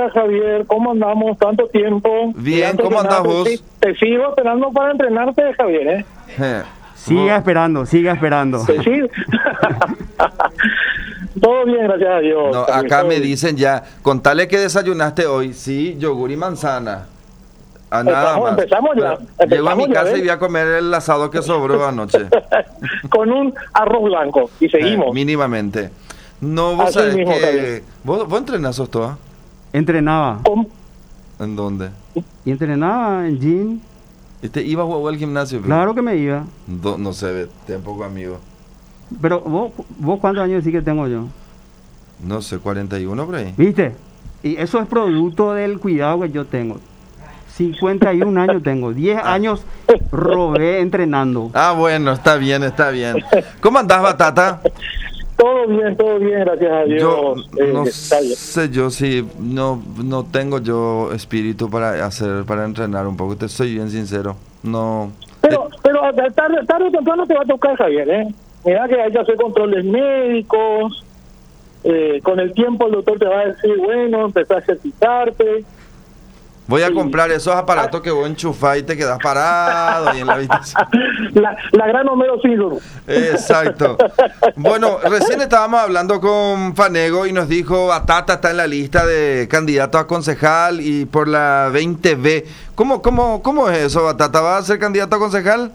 estás, Javier? ¿Cómo andamos? ¿Tanto tiempo? Bien, Antes ¿cómo que nada, andás vos? Te sigo esperando para entrenarte, Javier, ¿eh? Siga esperando. ¿Te sigo? Todo bien, gracias a Dios. No, Javier, acá todo me bien. dicen ya, contale que desayunaste hoy, sí, yogur y manzana. A nada más. Empezamos ya. Llego a mi Empezamos ya, casa ¿ves? y voy a comer el asado que sobró anoche. Con un arroz blanco. Y seguimos. Mínimamente. No, vos Así sabés mismo, que... Javier. ¿Vos entrenás, Sostoa? Entrenaba. ¿Cómo? ¿En dónde? Y entrenaba en gym. ¿Y te ibas al gimnasio? Claro que me iba. No se ve, tampoco amigo. Pero vos ¿cuántos años decís que tengo yo? No sé, 41 por ahí. ¿Viste? Y eso es producto del cuidado que yo tengo. 51 años tengo. 10 años robé entrenando. Ah, bueno, está bien, está bien. ¿Cómo andás, Batata? Todo bien, gracias a Dios. Yo no Está bien. sé yo si no tengo yo espíritu para entrenar un poco, te soy bien sincero. No. Pero tarde o temprano te va a tocar, Javier, ¿eh? Mira que hay que hacer controles médicos. Con el tiempo el doctor te va a decir, bueno, empezá a ejercitarte. Voy a Sí. comprar esos aparatos que vos enchufás y te quedás parado ahí en la habitación. La gran Homero Simpson. Exacto. Bueno, recién estábamos hablando con Fanego y nos dijo, Batata está en la lista de candidato a concejal y por la 20B. ¿Cómo es eso, Batata? ¿Va a ser candidato a concejal?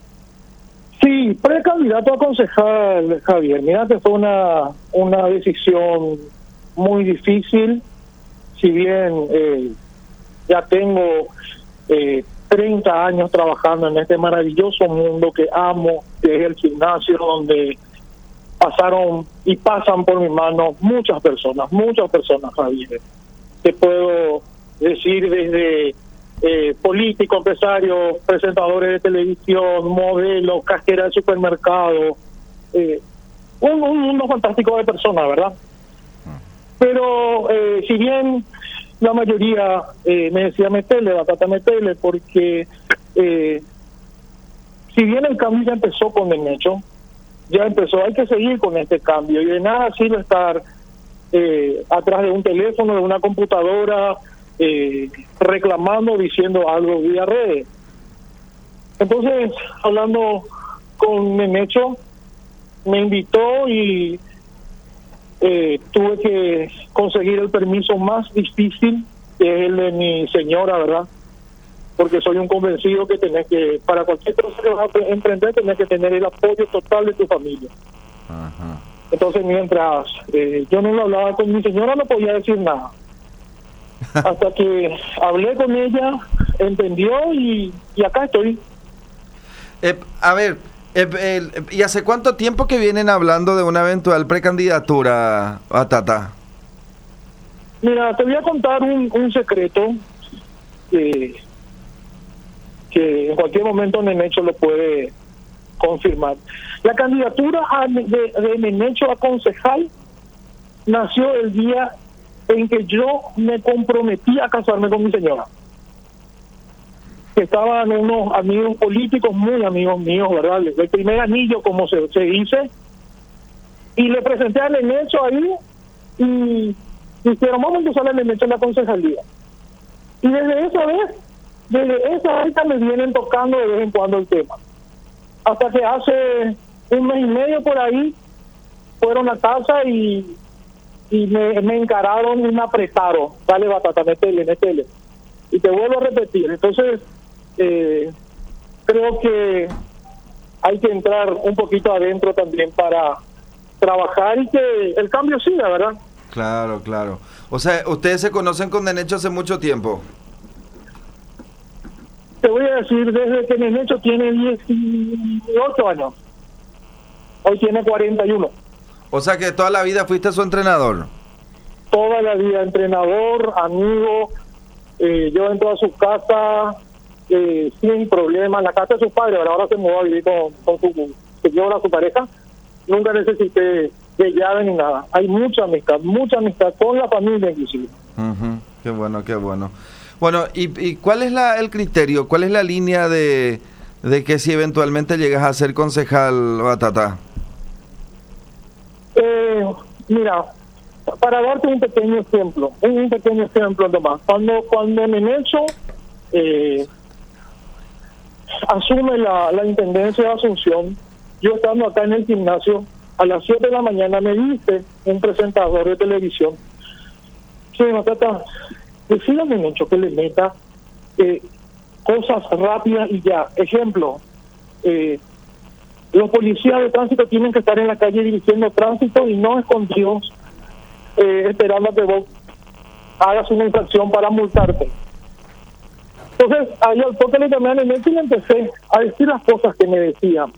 Sí, precandidato a concejal, Javier. Mira que fue una decisión muy difícil. Si bien ya tengo 30 años trabajando en este maravilloso mundo que amo, que es el gimnasio, donde pasaron y pasan por mis manos muchas personas, Javier. Te puedo decir desde políticos, empresarios, presentadores de televisión, modelos, cajera de supermercado, un mundo fantástico de personas, ¿verdad? Pero si bien la mayoría me decía Batata, metele, porque si bien el cambio ya empezó con el hecho, hay que seguir con este cambio, y de nada sirve estar atrás de un teléfono, de una computadora, reclamando, diciendo algo vía redes. Entonces, hablando con Nenecho, me invitó y tuve que conseguir el permiso más difícil, que es el de mi señora, ¿verdad? Porque soy un convencido que para cualquier cosa que vas a emprender, tenés que tener el apoyo total de tu familia. Ajá. Entonces, mientras yo no lo hablaba con mi señora, no podía decir nada. Hasta que hablé con ella, entendió y acá estoy. A ver, ¿y hace cuánto tiempo que vienen hablando de una eventual precandidatura, Batata? Mira, te voy a contar un secreto que en cualquier momento Nenecho lo puede confirmar. La candidatura de Nenecho a concejal nació el día en que yo me comprometí a casarme con mi señora. Estaban unos amigos políticos, muy amigos míos, ¿verdad? El primer anillo, como se dice, y le presenté a Nenecho ahí, y dijeron, vamos a empezar a Nenecho en la concejalía. Y desde esa vez me vienen tocando de vez en cuando el tema. Hasta que hace un mes y medio por ahí, fueron a casa y me encararon y me apretaron. Dale, Batata, métele. Y te vuelvo a repetir. Entonces, creo que hay que entrar un poquito adentro también para trabajar y que el cambio siga, ¿verdad? Claro, claro. O sea, ustedes se conocen con Nenecho hace mucho tiempo. Te voy a decir, desde que Nenecho tiene 18 años. Hoy tiene 41. O sea que toda la vida fuiste su entrenador. Toda la vida, entrenador, amigo. Yo entro a su casa sin problema, la casa de sus padres, ahora se mudó a vivir con su señora, su pareja. Nunca necesité de llave ni nada. Hay mucha amistad con la familia inclusive. Uh-huh. Qué bueno, qué bueno. Bueno, ¿y cuál es el criterio, cuál es la línea de que si eventualmente llegas a ser concejal, Batata? Mira, para darte un pequeño ejemplo nomás, cuando Nenecho asume la intendencia de Asunción, yo estando acá en el gimnasio, a las 7 de la mañana me dice un presentador de televisión: sí, Matata, decía a Nenecho que le meta cosas rápidas y ya. Ejemplo, los policías de tránsito tienen que estar en la calle dirigiendo tránsito y no escondidos esperando a que vos hagas una infracción para multarte. Entonces, ahí al toque le llamé a Nenecho y le empecé a decir las cosas que me decían.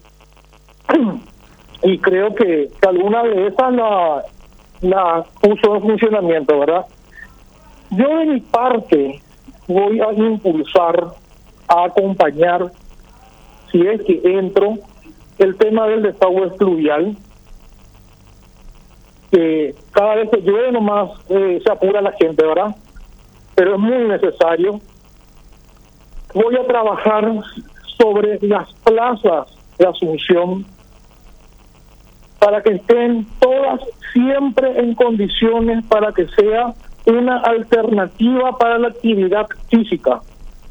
Y creo que alguna de esas la puso en funcionamiento, ¿verdad? Yo de mi parte voy a impulsar, a acompañar, si es que entro, el tema del desagüe fluvial, que cada vez que llueve nomás se apura la gente, ¿verdad? Pero es muy necesario. Voy a trabajar sobre las plazas de Asunción para que estén todas siempre en condiciones para que sea una alternativa para la actividad física.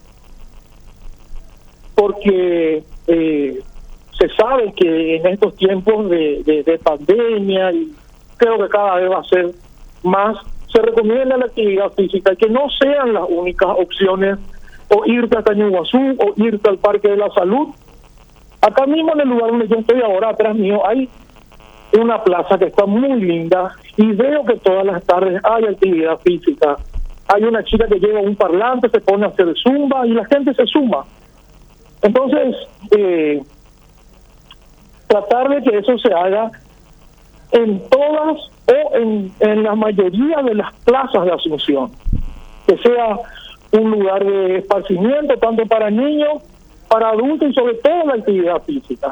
Porque se sabe que en estos tiempos de pandemia, y creo que cada vez va a ser más, se recomienda la actividad física, que no sean las únicas opciones, o irte a Cañuguazú, o irte al Parque de la Salud. Acá mismo en el lugar donde yo estoy ahora, atrás mío, hay una plaza que está muy linda, y veo que todas las tardes hay actividad física. Hay una chica que lleva un parlante, se pone a hacer zumba, y la gente se suma. Entonces, tratar de que eso se haga en todas o en la mayoría de las plazas de Asunción, que sea un lugar de esparcimiento tanto para niños, para adultos y sobre todo la actividad física.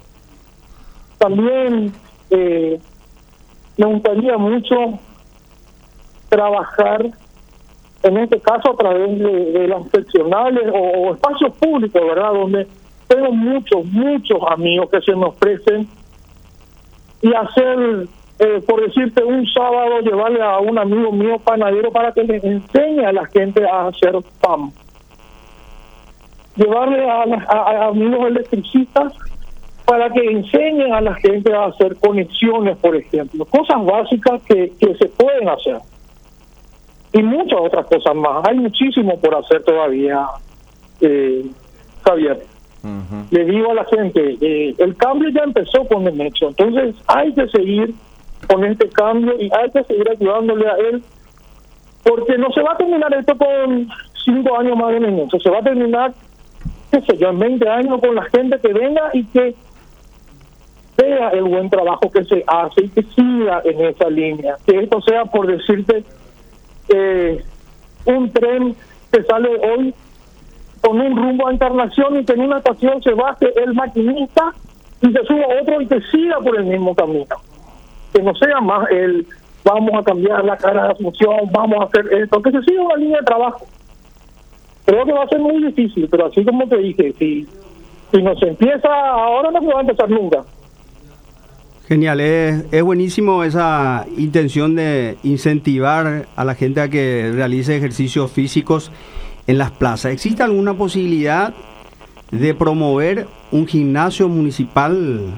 También me gustaría mucho trabajar, en este caso a través de las seccionales o espacios públicos, ¿verdad?, donde tengo muchos amigos que se me ofrecen, y hacer, por decirte, un sábado llevarle a un amigo mío panadero para que le enseñe a la gente a hacer pan. Llevarle a amigos electricistas para que enseñen a la gente a hacer conexiones, por ejemplo. Cosas básicas que se pueden hacer. Y muchas otras cosas más. Hay muchísimo por hacer todavía, Javier. Uh-huh. Le digo a la gente, el cambio ya empezó con Nenecho, entonces hay que seguir con este cambio y hay que seguir ayudándole a él, porque no se va a terminar esto con 5 años más de Nenecho, se va a terminar, qué sé yo, en 20 años con la gente que venga y que vea el buen trabajo que se hace y que siga en esa línea, que esto sea, por decirte, un tren que sale hoy con un rumbo a Encarnación y que en una estación se baje el maquinista y se suba otro y que siga por el mismo camino. Que no sea más vamos a cambiar la cara de Asunción, vamos a hacer esto, que se siga una línea de trabajo. Creo que va a ser muy difícil, pero así como te dije, si no se empieza ahora, no se va a empezar nunca. Genial, es buenísimo esa intención de incentivar a la gente a que realice ejercicios físicos en las plazas. ¿Existe alguna posibilidad de promover un gimnasio municipal?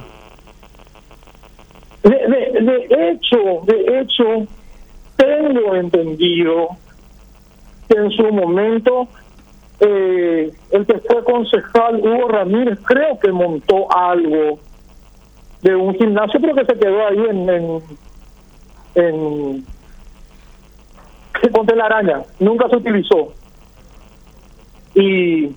De hecho, tengo entendido que en su momento el que fue concejal, Hugo Ramírez, creo que montó algo de un gimnasio, pero que se quedó ahí en Ponte la Araña, nunca se utilizó. Y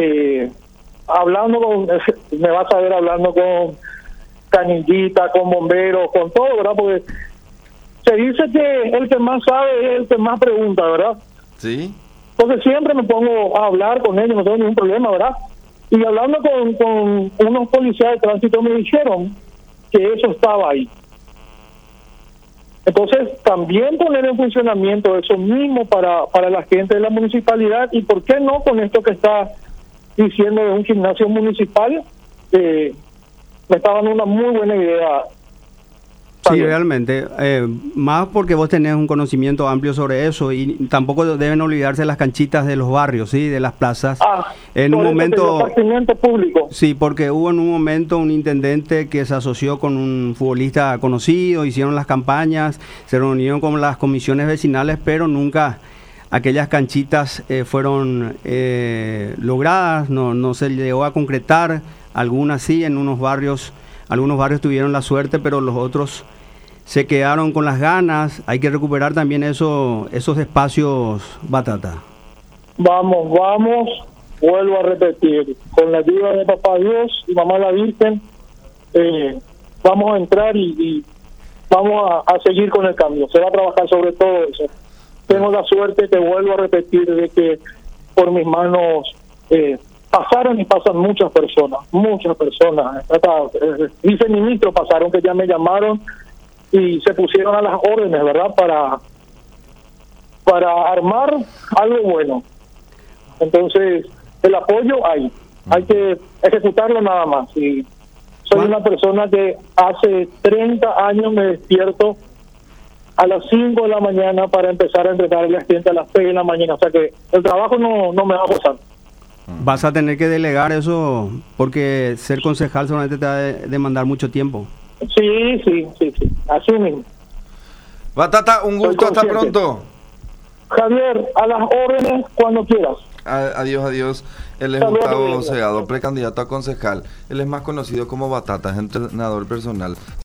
me vas a ver hablando con canillita, con bomberos, con todo, ¿verdad? Porque se dice que el que más sabe es el que más pregunta, ¿verdad? Sí. Entonces siempre me pongo a hablar con ellos, no tengo ningún problema, ¿verdad? Y hablando con unos policías de tránsito me dijeron que eso estaba ahí. Entonces, también poner en funcionamiento eso mismo para la gente de la municipalidad, y por qué no con esto que está diciendo de un gimnasio municipal, me está dando una muy buena idea, Sí, realmente. Más porque vos tenés un conocimiento amplio sobre eso y tampoco deben olvidarse las canchitas de los barrios, sí, de las plazas. En un momento, público. Sí, porque hubo en un momento un intendente que se asoció con un futbolista conocido, hicieron las campañas, se reunieron con las comisiones vecinales, pero nunca aquellas canchitas fueron logradas, no se llegó a concretar. Algunas sí, en algunos barrios tuvieron la suerte, pero los otros se quedaron con las ganas. Hay que recuperar también esos espacios, Batata. Vamos, vuelvo a repetir, con la ayuda de Papá Dios y Mamá la Virgen, vamos a entrar y vamos a seguir con el cambio. Se va a trabajar sobre todo eso. Tengo la suerte, te vuelvo a repetir, de que por mis manos pasaron y pasan muchas personas. Viceministros pasaron, que ya me llamaron y se pusieron a las órdenes, ¿verdad? Para armar algo bueno. Entonces, el apoyo hay que ejecutarlo nada más. Y soy una persona que hace 30 años me despierto a las 5 de la mañana para empezar a entrenar el cliente a las 6 de la mañana. O sea que el trabajo no me va a pasar. Vas a tener que delegar eso, porque ser concejal solamente te va a demandar mucho tiempo. Sí, así mismo. Batata, un gusto, hasta pronto. Javier, a las órdenes cuando quieras. Adiós. Él es Gustavo Segado, precandidato a concejal. Él es más conocido como Batata, es entrenador personal.